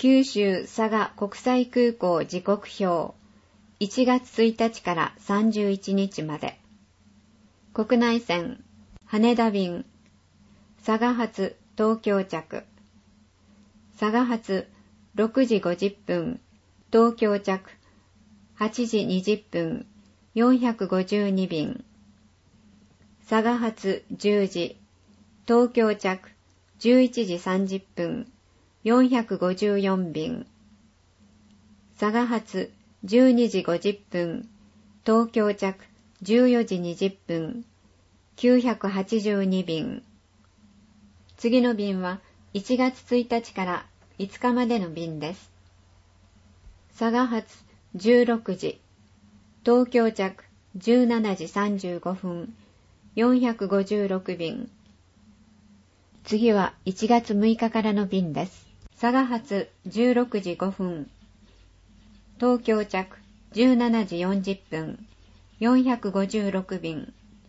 九州佐賀国際空港時刻表1月1日から31日まで。国内線羽田便佐賀発東京着、佐賀発6時50分東京着8時20分452便、佐賀発10時東京着11時30分454便、佐賀発12時50分東京着14時20分982便。次の便は1月1日から5日までの便です。佐賀発16時東京着17時35分456便。次は1月6日からの便です。佐賀発16時5分東京着17時40分456便。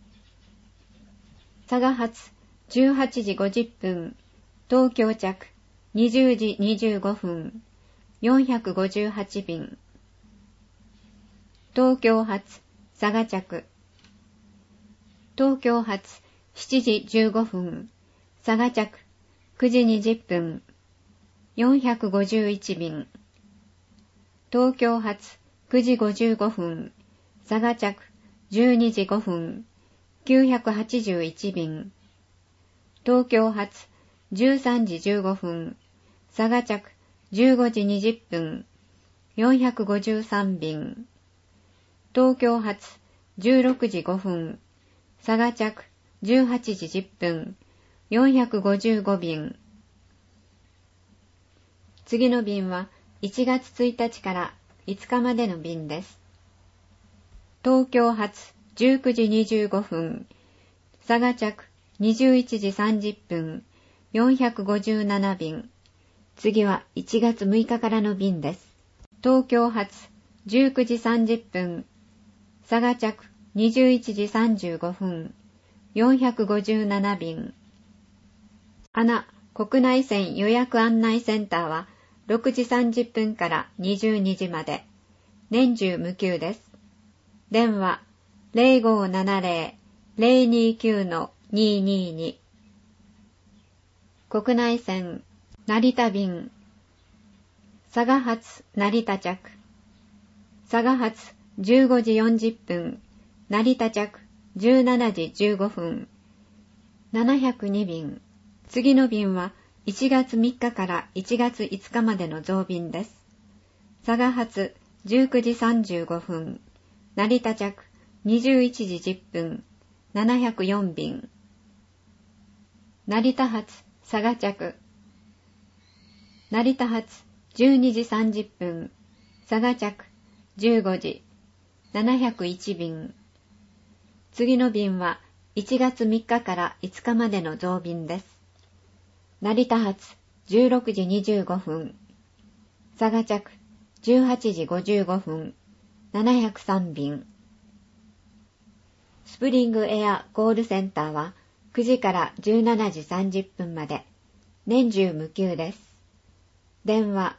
佐賀発18時50分東京着20時25分458便。東京発佐賀着東京発7時15分佐賀着9時20分451便。東京発9時55分佐賀着12時5分981便。東京発13時15分佐賀着15時20分453便。東京発16時5分佐賀着18時10分455便。次の便は1月1日から5日までの便です。東京発19時25分佐賀着21時30分457便。次は1月6日からの便です。東京発19時30分佐賀着21時35分457便。ANA国内線予約案内センターは6時30分から22時まで。年中無休です。電話 0570-029-222。国内線成田便佐賀発成田着佐賀発15時40分成田着17時15分702便。次の便は1月3日から1月5日までの増便です。佐賀発19時35分成田着21時10分704便。成田発佐賀着成田発12時30分佐賀着15時701便。次の便は1月3日から5日までの増便です。成田発16時25分佐賀着18時55分703便。スプリングエアコールセンターは9時から17時30分まで。年中無休です。電話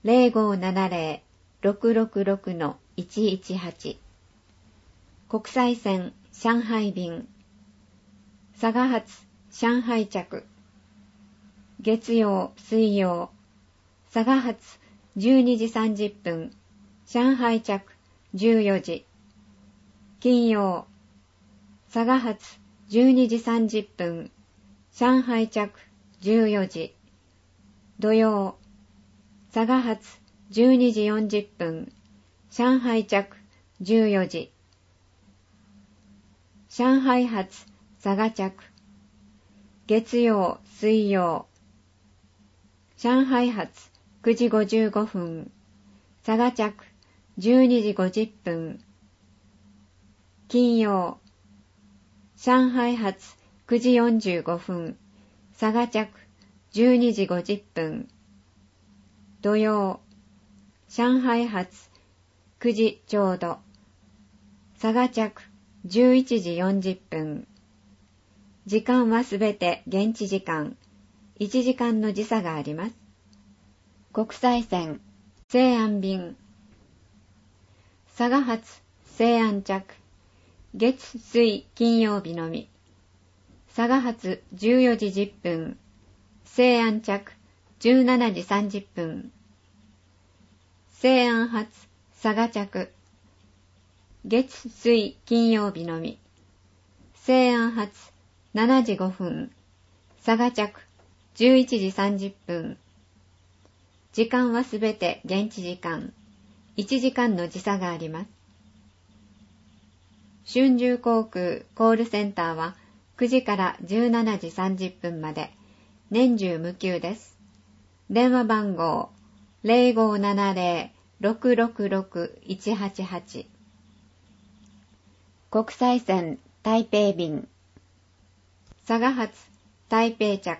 0570-666-118。国際線上海便佐賀発上海着月曜水曜佐賀発12時30分上海着14時。金曜佐賀発12時30分上海着14時。土曜佐賀発12時40分上海着14時。上海発佐賀着月曜水曜上海発9時55分佐賀着12時50分。金曜上海発9時45分佐賀着12時50分。土曜上海発9時ちょうど佐賀着11時40分。時間はすべて現地時間。1時間の時差があります。 国際線、西安便。佐賀発、西安着。月、水、金曜日のみ。佐賀発14時10分。西安着17時30分。西安発、佐賀着。月、水、金曜日のみ。西安発7時5分。佐賀着11時30分。時間はすべて現地時間。1時間の時差があります。春秋航空コールセンターは9時から17時30分まで年中無休です。電話番号 0570-666-188。国際線台北便。佐賀発台北着。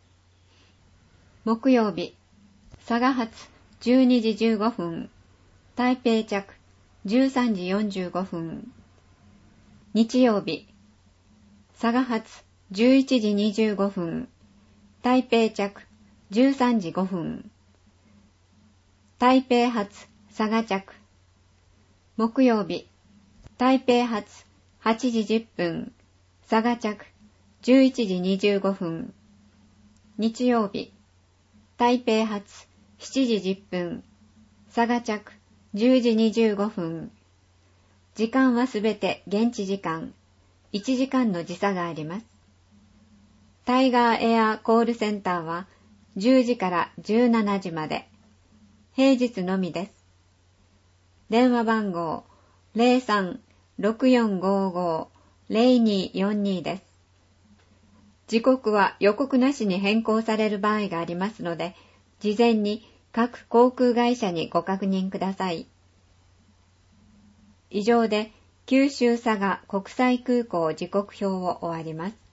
木曜日、佐賀発12時15分。台北着13時45分。日曜日、佐賀発11時25分。台北着13時5分。台北発佐賀着。木曜日、台北発8時10分。佐賀着11時25分。日曜日、台北発7時10分。佐賀着10時25分。時間はすべて現地時間。1時間の時差があります。タイガーエアコールセンターは10時から17時まで。平日のみです。電話番号 03-6455-0242 です。時刻は予告なしに変更される場合がありますので、事前に各航空会社にご確認ください。以上で九州佐賀国際空港時刻表を終わります。